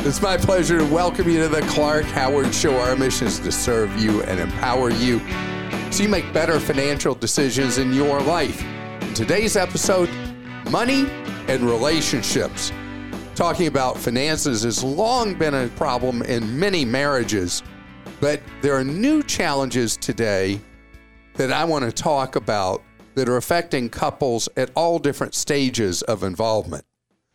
It's my pleasure to welcome you to the Clark Howard Show. Our mission is to serve you and empower you so you make better financial decisions in your life. In today's episode, money and relationships. Talking about finances has long been a problem in many marriages, but there are new challenges today that I want to talk about that are affecting couples at all different stages of involvement.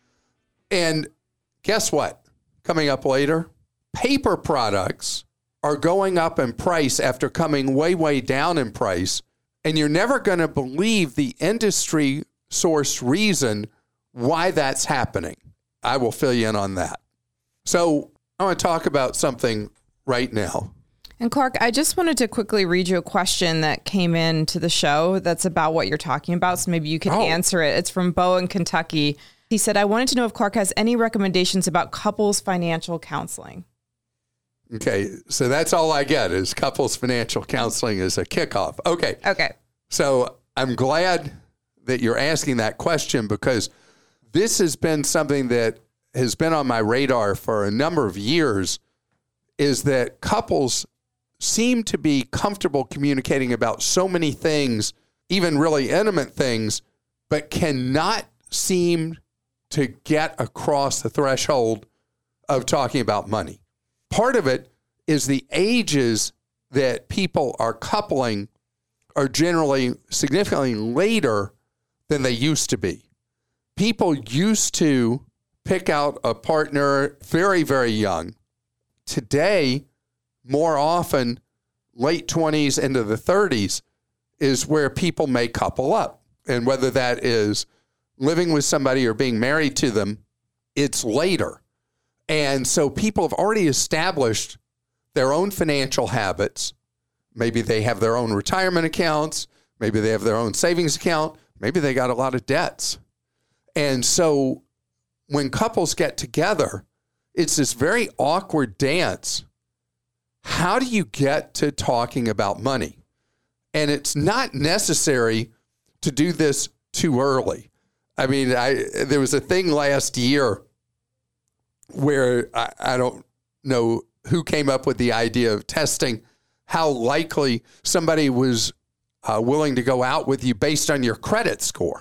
And guess what? Coming up later, paper products are going up in price after coming way, way down in price. And you're never going to believe the industry sourced reason why that's happening. I will fill you in on that. So I want to talk about something right now. And Clark, I just wanted to quickly read you a question that came in to the show that's about what you're talking about. So maybe you can answer it. It's from Bo in Kentucky. He said, I wanted to know if Clark has any recommendations about couples financial counseling. Okay, so that's all I get is couples financial counseling as a kickoff. Okay. So I'm glad that you're asking that question because this has been something that has been on my radar for a number of years, is that couples seem to be comfortable communicating about so many things, even really intimate things, but cannot seem to get across the threshold of talking about money. Part of it is the ages that people are coupling are generally significantly later than they used to be. People used to pick out a partner very, very young. Today, more often, late 20s into the 30s is where people may couple up. And whether that is living with somebody or being married to them, it's later. And so people have already established their own financial habits. Maybe they have their own retirement accounts. Maybe they have their own savings account. Maybe they got a lot of debts. And so when couples get together, it's this very awkward dance. How do you get to talking about money? And it's not necessary to do this too early. I mean, there was a thing last year where I don't know who came up with the idea of testing how likely somebody was willing to go out with you based on your credit score.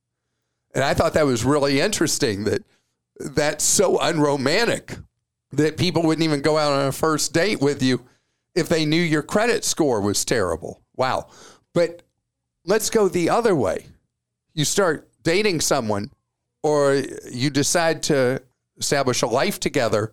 And I thought that was really interesting, that's so unromantic that people wouldn't even go out on a first date with you if they knew your credit score was terrible. Wow. But let's go the other way. You start dating someone or you decide to establish a life together.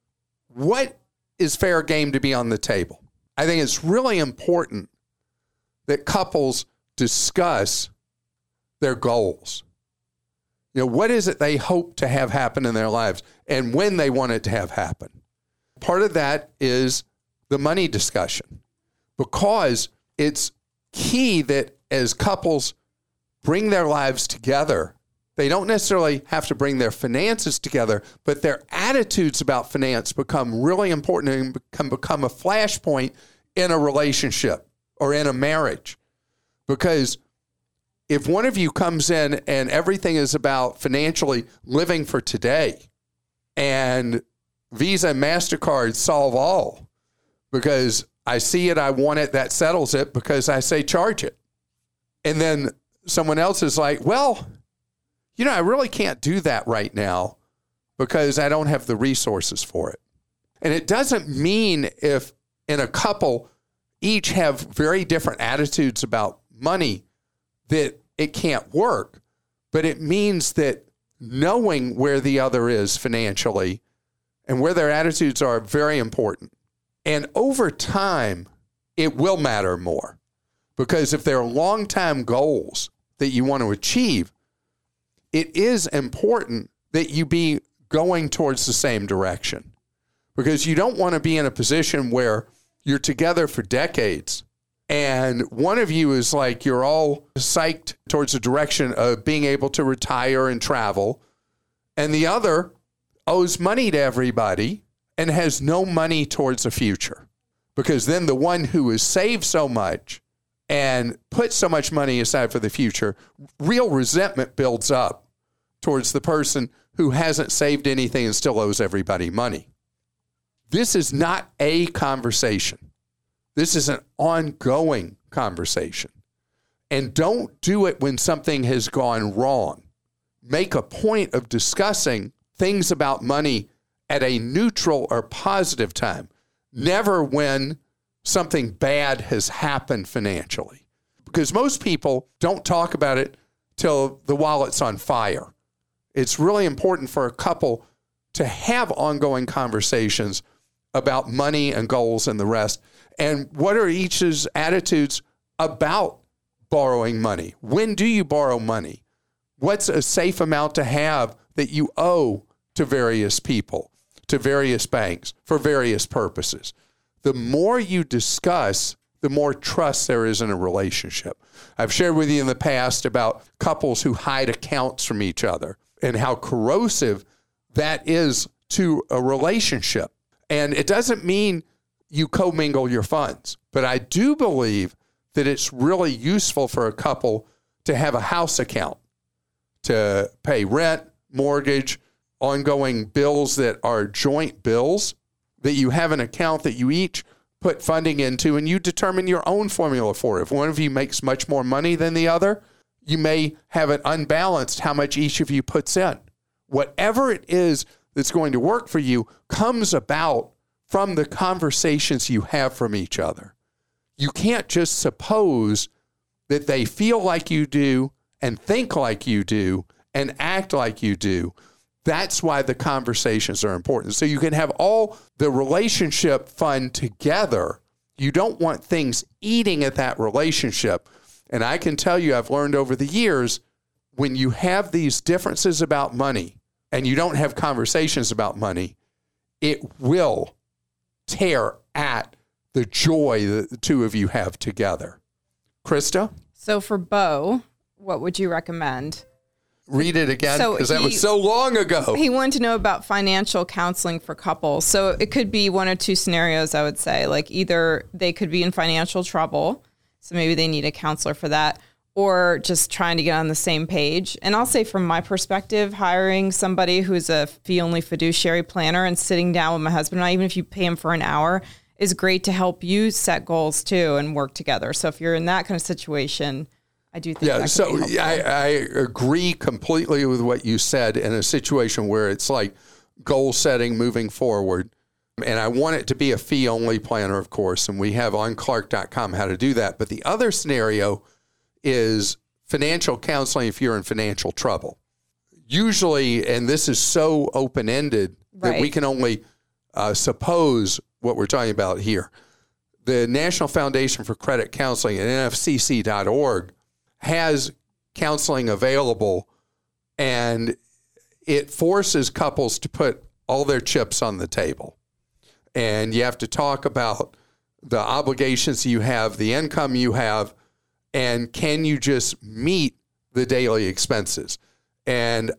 What is fair game to be on the table? I think it's really important that couples discuss their goals. You know, what is it they hope to have happen in their lives and when they want it to have happen? Part of that is the money discussion, because it's key that as couples bring their lives together, they don't necessarily have to bring their finances together, but their attitudes about finance become really important and can become a flashpoint in a relationship or in a marriage. Because if one of you comes in and everything is about financially living for today and Visa and MasterCard solve all because I see it, I want it, that settles it because I say charge it. And then someone else is like, well, you know, I really can't do that right now because I don't have the resources for it. And it doesn't mean if in a couple each have very different attitudes about money that it can't work, but it means that knowing where the other is financially and where their attitudes are very important. And over time, it will matter more, because if there are long-time goals that you want to achieve, it is important that you be going towards the same direction, because you don't want to be in a position where you're together for decades and one of you is like, you're all psyched towards the direction of being able to retire and travel, and the other owes money to everybody and has no money towards the future. Because then the one who has saved so much and put so much money aside for the future, real resentment builds up towards the person who hasn't saved anything and still owes everybody money. This is not a conversation. This is an ongoing conversation. And don't do it when something has gone wrong. Make a point of discussing things about money at a neutral or positive time. Never when something bad has happened financially. Because most people don't talk about it till the wallet's on fire. It's really important for a couple to have ongoing conversations about money and goals and the rest. And what are each's attitudes about borrowing money? When do you borrow money? What's a safe amount to have that you owe to various people, to various banks, for various purposes? The more you discuss, the more trust there is in a relationship. I've shared with you in the past about couples who hide accounts from each other and how corrosive that is to a relationship. And it doesn't mean you commingle your funds, but I do believe that it's really useful for a couple to have a house account to pay rent, mortgage, ongoing bills that are joint bills, that you have an account that you each put funding into and you determine your own formula for it. If one of you makes much more money than the other, you may have it unbalanced how much each of you puts in. Whatever it is that's going to work for you comes about from the conversations you have from each other. You can't just suppose that they feel like you do and think like you do and act like you do. That's why the conversations are important. So you can have all the relationship fun together. You don't want things eating at that relationship. And I can tell you, I've learned over the years, when you have these differences about money and you don't have conversations about money, it will tear at the joy that the two of you have together. Krista? So for Bo, what would you recommend? Read it again, because that was so long ago. He wanted to know about financial counseling for couples. So it could be one or two scenarios, I would say. Like either they could be in financial trouble, so maybe they need a counselor for that, or just trying to get on the same page. And I'll say from my perspective, hiring somebody who's a fee-only fiduciary planner and sitting down with my husband and I, even if you pay him for an hour, is great to help you set goals too and work together. So if you're in that kind of situation, I do think that could be helpful. I agree completely with what you said in a situation where it's like goal setting moving forward. And I want it to be a fee-only planner, of course, and we have on Clark.com how to do that. But the other scenario is financial counseling if you're in financial trouble. Usually, and this is so open-ended that we can only suppose what we're talking about here. The National Foundation for Credit Counseling at nfcc.org has counseling available, and it forces couples to put all their chips on the table. And you have to talk about the obligations you have, the income you have, and can you just meet the daily expenses? And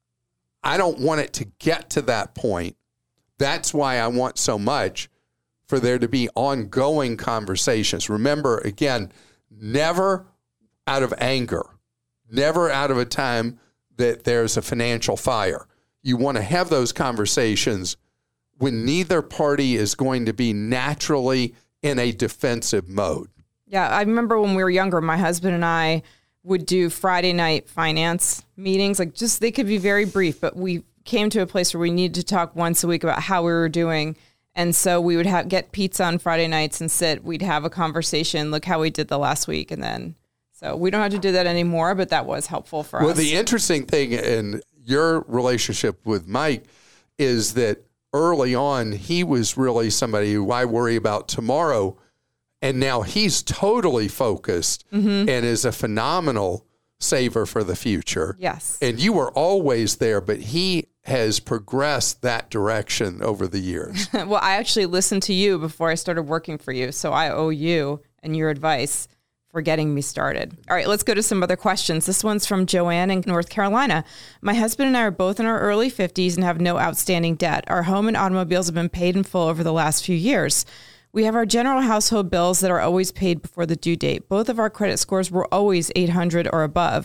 I don't want it to get to that point. That's why I want so much for there to be ongoing conversations. Remember, again, never out of anger, never out of a time that there's a financial fire. You want to have those conversations when neither party is going to be naturally in a defensive mode. Yeah, I remember when we were younger, my husband and I would do Friday night finance meetings. Like just, they could be very brief, but we came to a place where we needed to talk once a week about how we were doing. And so we would get pizza on Friday nights and sit. We'd have a conversation, look how we did the last week. And then, so we don't have to do that anymore, but that was helpful for us. Well, the interesting thing in your relationship with Mike is that early on, he was really somebody who I worry about tomorrow. And now he's totally focused and is a phenomenal saver for the future. Yes. And you were always there, but he has progressed that direction over the years. Well, I actually listened to you before I started working for you. So I owe you and your advice for getting me started. All right, let's go to some other questions. This one's from Joanne in North Carolina. My husband and I are both in our early 50s and have no outstanding debt. Our home and automobiles have been paid in full over the last few years. We have our general household bills that are always paid before the due date. Both of our credit scores were always 800 or above.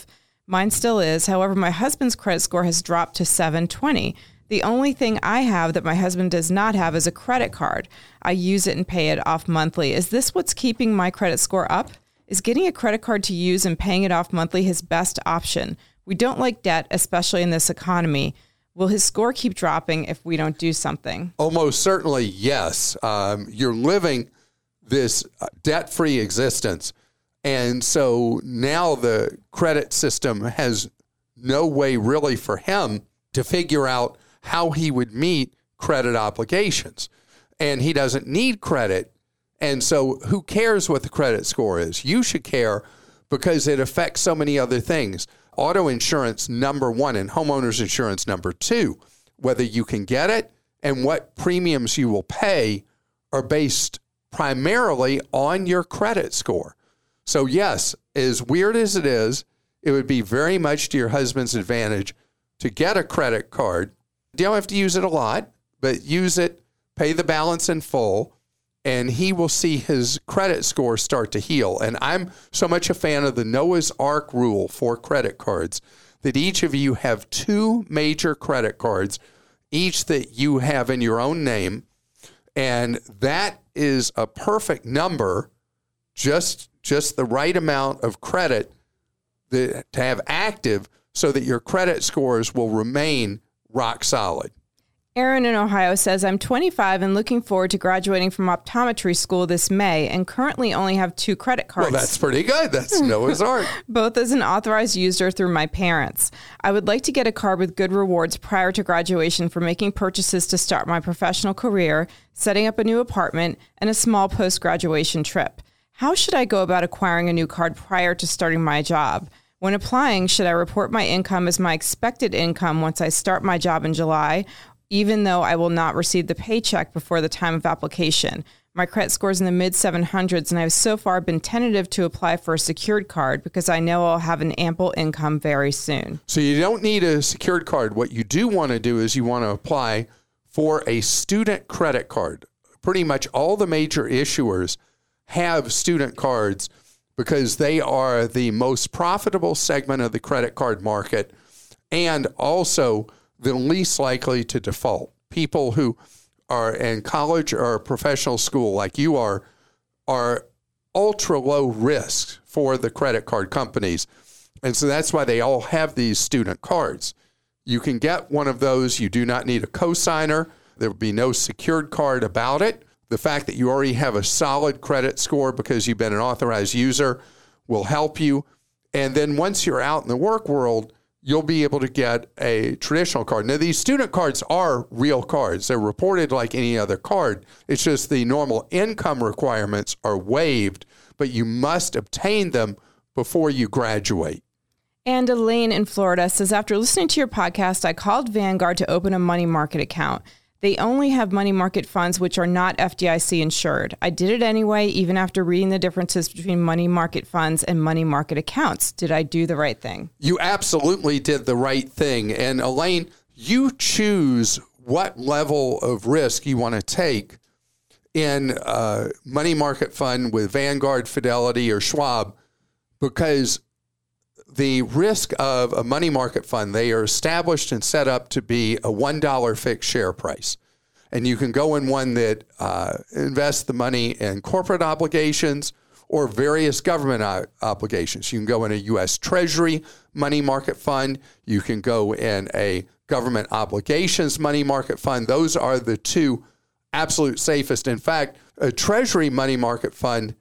Mine still is. However, my husband's credit score has dropped to 720. The only thing I have that my husband does not have is a credit card. I use it and pay it off monthly. Is this what's keeping my credit score up? Is getting a credit card to use and paying it off monthly his best option? We don't like debt, especially in this economy. Will his score keep dropping if we don't do something? Almost certainly, yes. You're living this debt-free existence. And so now the credit system has no way really for him to figure out how he would meet credit obligations. And he doesn't need credit. And so who cares what the credit score is? You should care because it affects so many other things. Auto insurance, number one, and homeowners insurance, number two. Whether you can get it and what premiums you will pay are based primarily on your credit score. So yes, as weird as it is, it would be very much to your husband's advantage to get a credit card. You don't have to use it a lot, but use it, pay the balance in full, and he will see his credit score start to heal. And I'm so much a fan of the Noah's Ark rule for credit cards that each of you have 2 major credit cards, each that you have in your own name. And that is a perfect number, just the right amount of credit to have active so that your credit scores will remain rock solid. Aaron in Ohio says, I'm 25 and looking forward to graduating from optometry school this May and currently only have 2 credit cards. Well, that's pretty good. That's Noah's Ark. Both as an authorized user through my parents. I would like to get a card with good rewards prior to graduation for making purchases to start my professional career, setting up a new apartment, and a small post-graduation trip. How should I go about acquiring a new card prior to starting my job? When applying, should I report my income as my expected income once I start my job in July, even though I will not receive the paycheck before the time of application? My credit score is in the mid-700s, and I've so far been tentative to apply for a secured card because I know I'll have an ample income very soon. So you don't need a secured card. What you do want to do is you want to apply for a student credit card. Pretty much all the major issuers have student cards because they are the most profitable segment of the credit card market and also the least likely to default. People who are in college or professional school like you are ultra low risk for the credit card companies. And so that's why they all have these student cards. You can get one of those. You do not need a cosigner. There will be no secured card about it. The fact that you already have a solid credit score because you've been an authorized user will help you. And then once you're out in the work world, you'll be able to get a traditional card. Now, these student cards are real cards. They're reported like any other card. It's just the normal income requirements are waived, but you must obtain them before you graduate. And Elaine in Florida says, after listening to your podcast, I called Vanguard to open a money market account. They only have money market funds which are not FDIC insured. I did it anyway, even after reading the differences between money market funds and money market accounts. Did I do the right thing? You absolutely did the right thing. And Elaine, you choose what level of risk you want to take in a money market fund with Vanguard, Fidelity, or Schwab, because the risk of a money market fund, they are established and set up to be a $1 fixed share price. And you can go in one that invests the money in corporate obligations or various government obligations. You can go in a U.S. Treasury money market fund. You can go in a government obligations money market fund. Those are the 2 absolute safest. In fact, a Treasury money market fund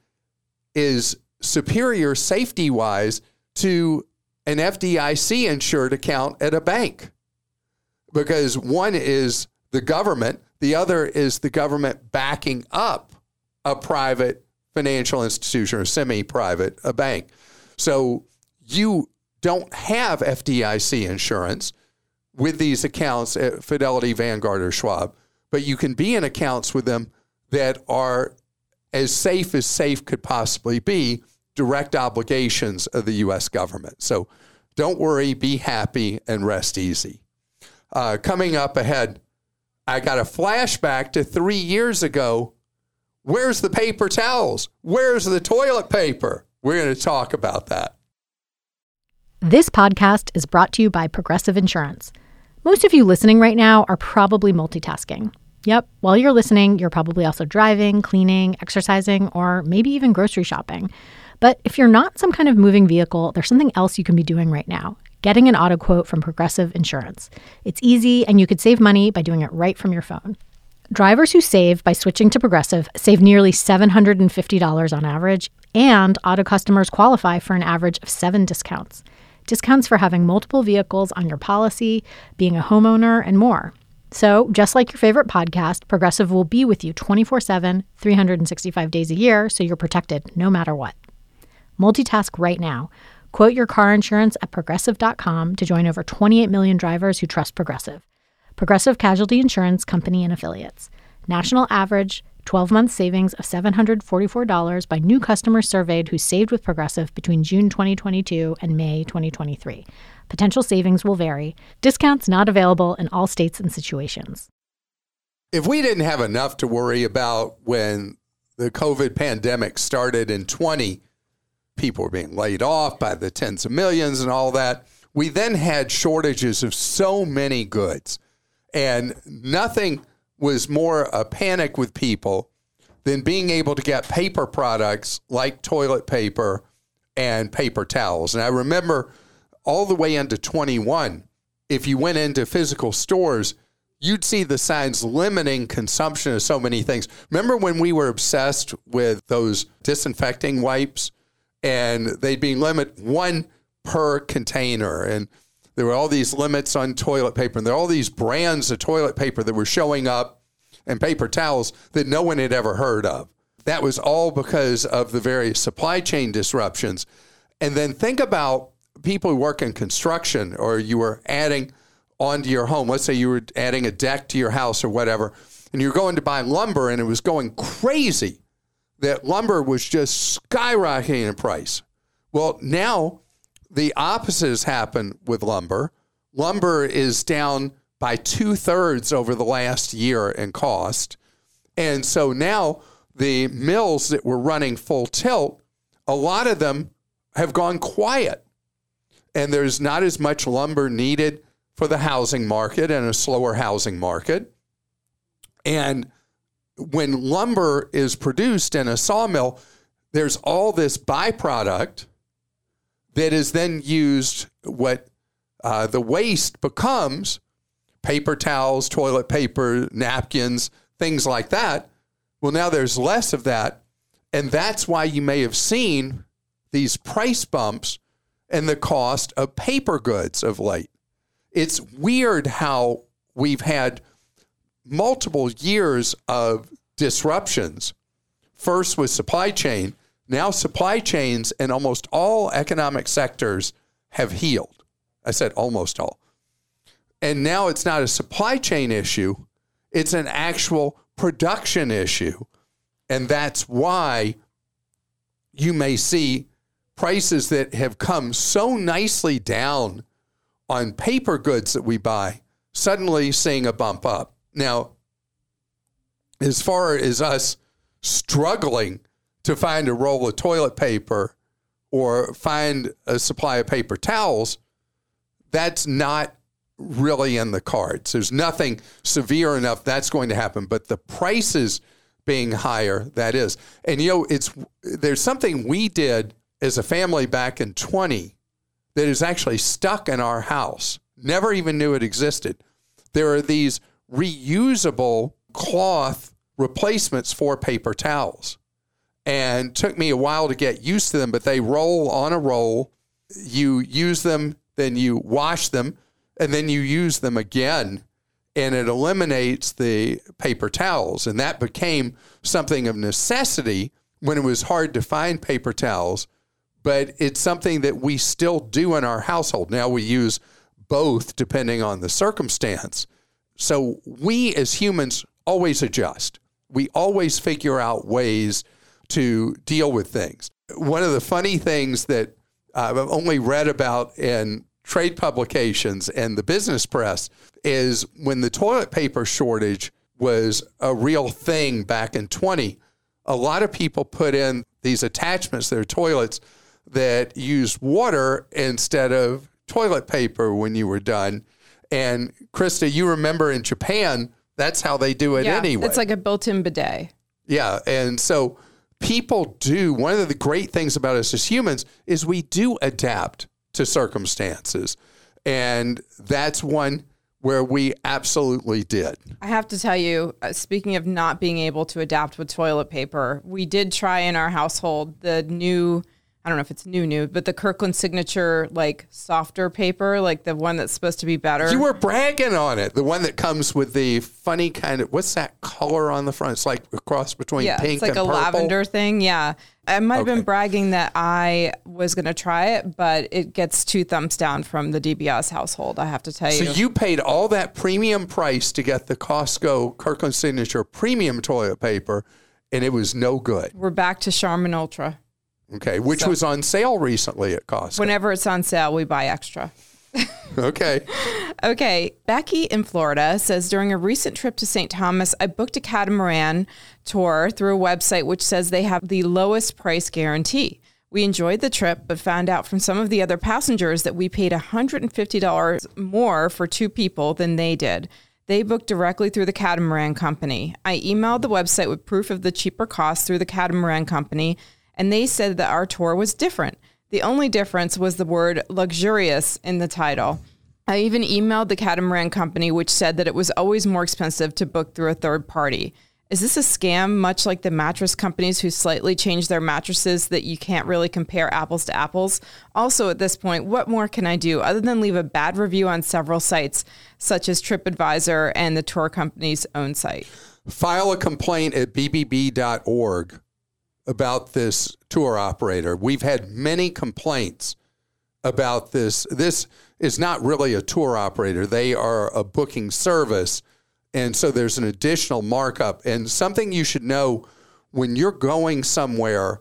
is superior safety-wise to an FDIC insured account at a bank because one is the government, the other is the government backing up a private financial institution or semi-private, a bank. So you don't have FDIC insurance with these accounts at Fidelity, Vanguard, or Schwab, but you can be in accounts with them that are as safe could possibly be, direct obligations of the U.S. government. So don't worry, be happy, and rest easy. Coming up ahead, I got a flashback to 3 years ago. Where's the paper towels? Where's the toilet paper? We're going to talk about that. This podcast is brought to you by Progressive Insurance. Most of you listening right now are probably multitasking. Yep, while you're listening, you're probably also driving, cleaning, exercising, or maybe even grocery shopping. But if you're not some kind of moving vehicle, there's something else you can be doing right now. Getting an auto quote from Progressive Insurance. It's easy, and you could save money by doing it right from your phone. Drivers who save by switching to Progressive save nearly $750 on average, and auto customers qualify for an average of 7 discounts. Discounts for having multiple vehicles on your policy, being a homeowner, and more. So, just like your favorite podcast, Progressive will be with you 24/7, 365 days a year, so you're protected no matter what. Multitask right now. Quote your car insurance at Progressive.com to join over 28 million drivers who trust Progressive. Progressive Casualty Insurance Company and Affiliates. National average 12-month savings of $744 by new customers surveyed who saved with Progressive between June 2022 and May 2023. Potential savings will vary. Discounts not available in all states and situations. If we didn't have enough to worry about when the COVID pandemic started in 20, people were being laid off by the tens of millions and all that. We then had shortages of so many goods, and nothing was more a panic with people than being able to get paper products like toilet paper and paper towels. And I remember all the way into 21, if you went into physical stores, you'd see the signs limiting consumption of so many things. Remember when we were obsessed with those disinfecting wipes, and they'd be limit 1 per container, and there were all these limits on toilet paper, and there were all these brands of toilet paper that were showing up and paper towels that no one had ever heard of. That was all because of the various supply chain disruptions. And then think about people who work in construction, or you were adding onto your home. Let's say you were adding a deck to your house or whatever, and you're going to buy lumber, and it was going crazy that lumber was just skyrocketing in price. Well, now the opposite has happened with lumber. Lumber is down by 2/3 over the last year in cost. And so now the mills that were running full tilt, a lot of them have gone quiet. And there's not as much lumber needed for the housing market and a slower housing market. And when lumber is produced in a sawmill, there's all this byproduct that is then used, what the waste becomes paper towels, toilet paper, napkins, things like that. Well, now there's less of that. And that's why you may have seen these price bumps in the cost of paper goods of late. It's weird how we've had multiple years of disruptions. First with supply chain. Now supply chains in almost all economic sectors have healed. I said almost all. And now it's not a supply chain issue. It's an actual production issue. And that's why you may see prices that have come so nicely down on paper goods that we buy suddenly seeing a bump up. Now, as far as us struggling to find a roll of toilet paper or find a supply of paper towels, that's not really in the cards. There's nothing severe enough that's going to happen, but the prices being higher, that is. And, you know, there's something we did as a family back in 20 that is actually stuck in our house. Never even knew it existed. There are these reusable cloth replacements for paper towels. And it took me a while to get used to them, but they roll on a roll. You use them, then you wash them, and then you use them again, and it eliminates the paper towels. And that became something of necessity when it was hard to find paper towels, but it's something that we still do in our household. Now we use both depending on the circumstance. So we as humans always adjust. We always figure out ways to deal with things. One of the funny things that I've only read about in trade publications and the business press is when the toilet paper shortage was a real thing back in 20, a lot of people put in these attachments to their toilets that used water instead of toilet paper when you were done. And Krista, you remember in Japan, that's how they do it anyway. It's like a built-in bidet. Yeah. And so people do, one of the great things about us as humans is we do adapt to circumstances. And that's one where we absolutely did. I have to tell you, speaking of not being able to adapt with toilet paper, we did try in our household the new, I don't know if it's new, but the Kirkland Signature, like softer paper, like the one that's supposed to be better. You were bragging on it. The one that comes with the funny kind of, what's that color on the front? It's like a cross between pink and purple. Yeah, it's like a lavender thing. Yeah. I might have been bragging that I was going to try it, but it gets 2 thumbs down from the DiBiase household, I have to tell you. So you paid all that premium price to get the Costco Kirkland Signature premium toilet paper, and it was no good. We're back to Charmin Ultra. Okay, which was on sale recently at Costco. Whenever it's on sale, we buy extra. Okay. Okay. Becky in Florida says, during a recent trip to St. Thomas, I booked a catamaran tour through a website which says they have the lowest price guarantee. We enjoyed the trip, but found out from some of the other passengers that we paid $150 more for 2 people than they did. They booked directly through the catamaran company. I emailed the website with proof of the cheaper cost through the catamaran company, and they said that our tour was different. The only difference was the word luxurious in the title. I even emailed the catamaran company, which said that it was always more expensive to book through a third party. Is this a scam, much like the mattress companies who slightly change their mattresses that you can't really compare apples to apples? Also, at this point, what more can I do other than leave a bad review on several sites, such as TripAdvisor and the tour company's own site? File a complaint at bbb.org about this tour operator. We've had many complaints about this. This is not really a tour operator. They are a booking service. And so there's an additional markup. And something you should know when you're going somewhere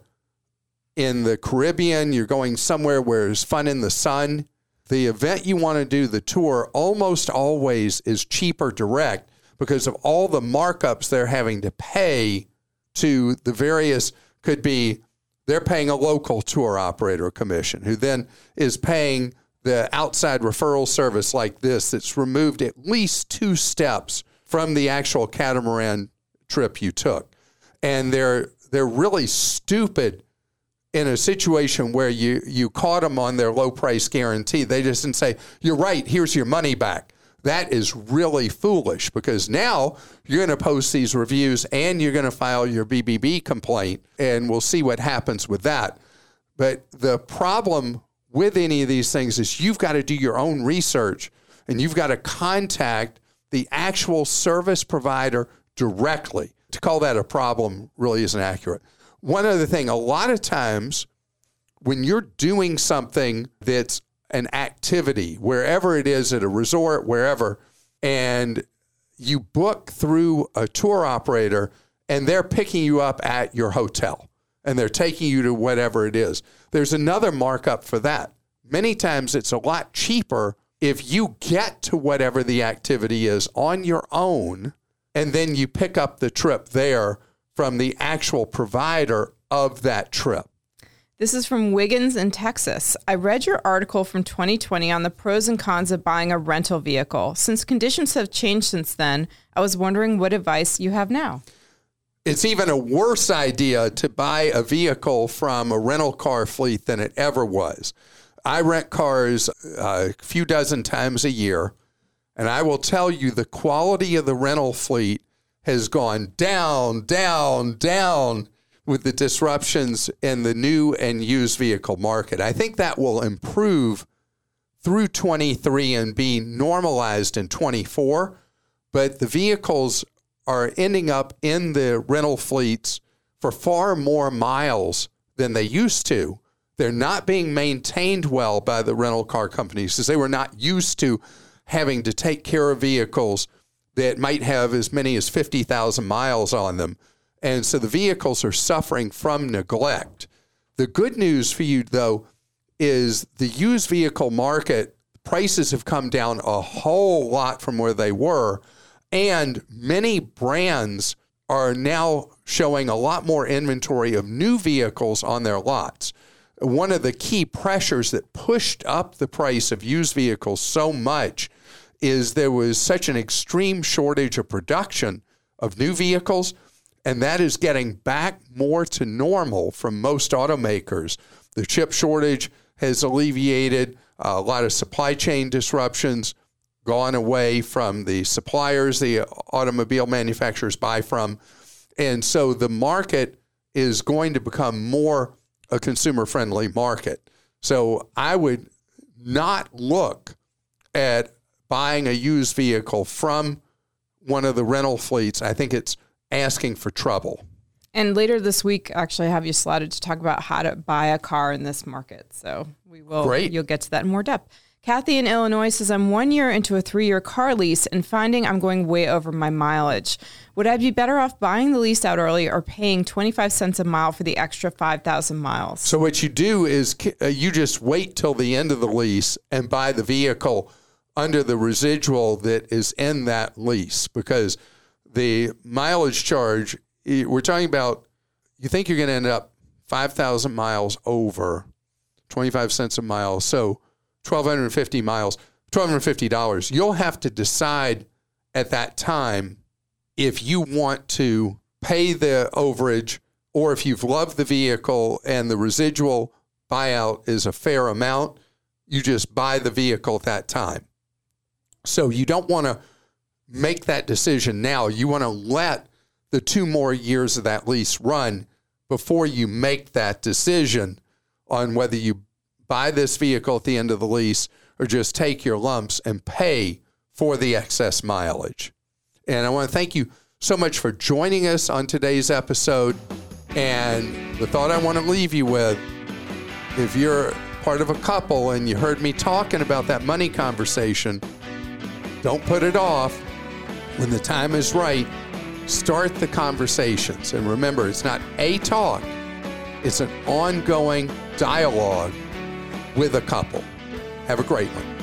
in the Caribbean, you're going somewhere where there's fun in the sun, the event you want to do, the tour, almost always is cheaper direct because of all the markups they're having to pay to the various. Could be they're paying a local tour operator commission who then is paying the outside referral service like this that's removed at least 2 steps from the actual catamaran trip you took. And they're really stupid in a situation where you caught them on their low price guarantee. They just didn't say, you're right, here's your money back. That is really foolish because now you're going to post these reviews and you're going to file your BBB complaint, and we'll see what happens with that. But the problem with any of these things is you've got to do your own research and you've got to contact the actual service provider directly. To call that a problem really isn't accurate. One other thing, a lot of times when you're doing something that's an activity, wherever it is, at a resort, wherever, and you book through a tour operator and they're picking you up at your hotel and they're taking you to whatever it is, there's another markup for that. Many times it's a lot cheaper if you get to whatever the activity is on your own and then you pick up the trip there from the actual provider of that trip. This is from Wiggins in Texas. I read your article from 2020 on the pros and cons of buying a rental vehicle. Since conditions have changed since then, I was wondering what advice you have now. It's even a worse idea to buy a vehicle from a rental car fleet than it ever was. I rent cars a few dozen times a year, and I will tell you the quality of the rental fleet has gone down, down, down with the disruptions in the new and used vehicle market. I think that will improve through 23 and be normalized in 24, but the vehicles are ending up in the rental fleets for far more miles than they used to. They're not being maintained well by the rental car companies because they were not used to having to take care of vehicles that might have as many as 50,000 miles on them. And so the vehicles are suffering from neglect. The good news for you, though, is the used vehicle market, prices have come down a whole lot from where they were. And many brands are now showing a lot more inventory of new vehicles on their lots. one of the key pressures that pushed up the price of used vehicles so much is there was such an extreme shortage of production of new vehicles, and that is getting back more to normal from most automakers. The chip shortage has alleviated a lot of supply chain disruptions, gone away from the suppliers the automobile manufacturers buy from. And so the market is going to become more a consumer-friendly market. So I would not look at buying a used vehicle from one of the rental fleets. I think it's asking for trouble. And later this week, actually, I have you slotted to talk about how to buy a car in this market. So we will. Great. You'll get to that in more depth. Kathy in Illinois says, I'm 1 year into a 3-year car lease and finding I'm going way over my mileage. Would I be better off buying the lease out early or paying 25 cents a mile for the extra 5,000 miles? So what you do is you just wait till the end of the lease and buy the vehicle under the residual that is in that lease, because the mileage charge, we're talking about, you think you're going to end up 5,000 miles over 25 cents a mile. So 1,250 miles, $1,250. You'll have to decide at that time if you want to pay the overage or if you've loved the vehicle and the residual buyout is a fair amount, you just buy the vehicle at that time. So you don't want to make that decision now. You want to let the 2 more years of that lease run before you make that decision on whether you buy this vehicle at the end of the lease or just take your lumps and pay for the excess mileage. And I want to thank you so much for joining us on today's episode. And the thought I want to leave you with, if you're part of a couple and you heard me talking about that money conversation, don't put it off. When the time is right, start the conversations. And remember, it's not a talk, it's an ongoing dialogue with a couple. Have a great one.